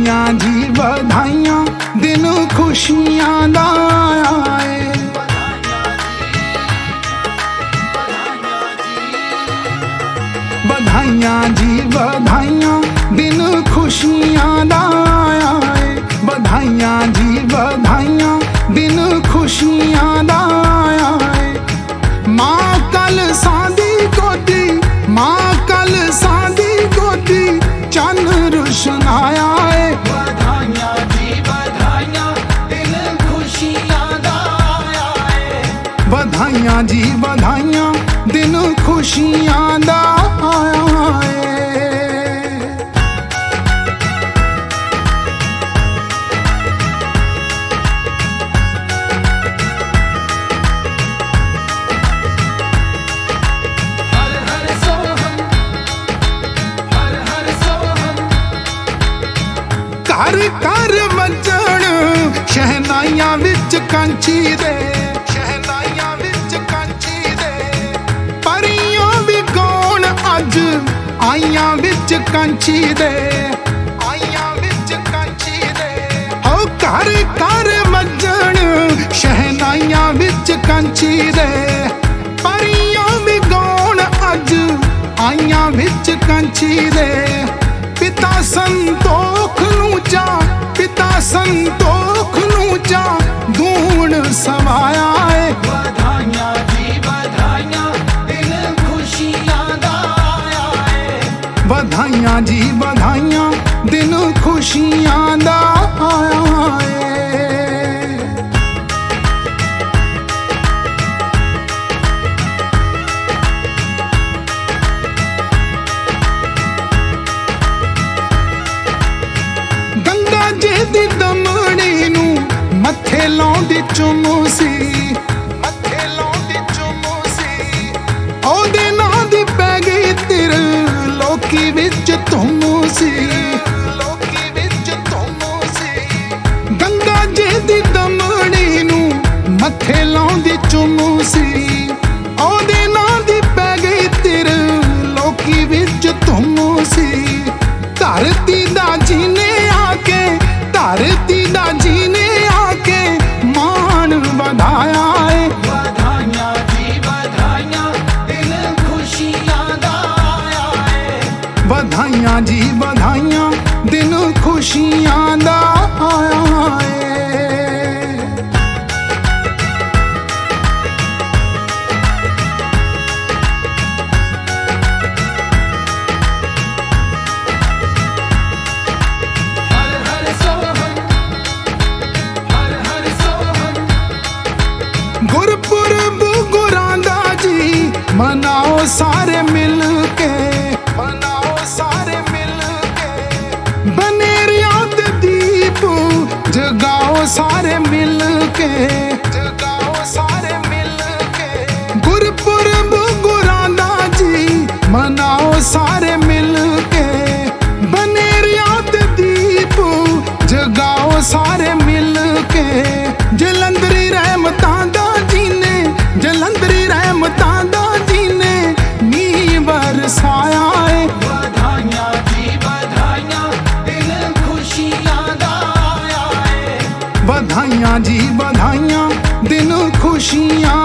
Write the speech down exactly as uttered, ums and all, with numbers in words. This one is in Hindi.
बधाइयां जी बधाइयां दिन खुशियां दा आए। बधाइयां जी बधाइयां दिन खुशियां दा आए। बधाइयां जी बधाइयां दिन खुशियां दा आए। मां कल सादी गोदी मां कल सादी गोदी चन रुशनाया है। बधाइयां जी बधाइयां दिन खुशियां दा आए। बधाइयां जी बधाइयां दिन खुशियां दा आए। घर घर वजण शहनाइयां विच कंची दे। शहनाइयां विच कंची दे परियों भी कौन अज आइयां विच कंची दे। आइयां विच कंची दे हो घर घर वजण शहनाइयां विच कंची दे परियों भी कौन अज आइयां विच कंची दे। पिता संतोख नूचा पिता संतोख नूचा दूण समाया है। बधाइयां जी बधाइयां दिन खुशियां दा आए। बधाइयां जी बधाइयां दिन खुशियां दा आए। दी दमड़ी नू मथे लाउंदी चुमसी। मथे लाउंदी चुमसी ओदे नां दी पै गई तिर लोकी विच तुमसी। लोकी विच तुमसी गंगा जी दी दमड़ी नू मथे लाउंदी चुमसी ओदे नां दी पै गई तिर लोकी विच तुमसी। धरती दा जीने आके धरती दा जीने आके मान बढ़ाया है। बधाइयां जी बधाइयां दिन खुशियां दा आए। बधाइयां जी बधाइयां दिन खुशियां दा आए। गुरपुरब गुरां दा जी मनाओ सारे मिल के। मनाओ सारे मिल के बनेरिया ते दीप जगाओ सारे मिल के। जगाओ सारे मिल के गुरपुरब गुरां दा जी मनाओ सारे मिल के। बनेरिया ते दीप जगाओ सारे मिल के। जलंधरी रहमतां दा जलंधरी रहमतां दा जी ने नी बरसाया है। बधाइयां जी बधाइयां दिन खुशियां दा आए। बधाइयां जी बधाइयां दिन खुशियां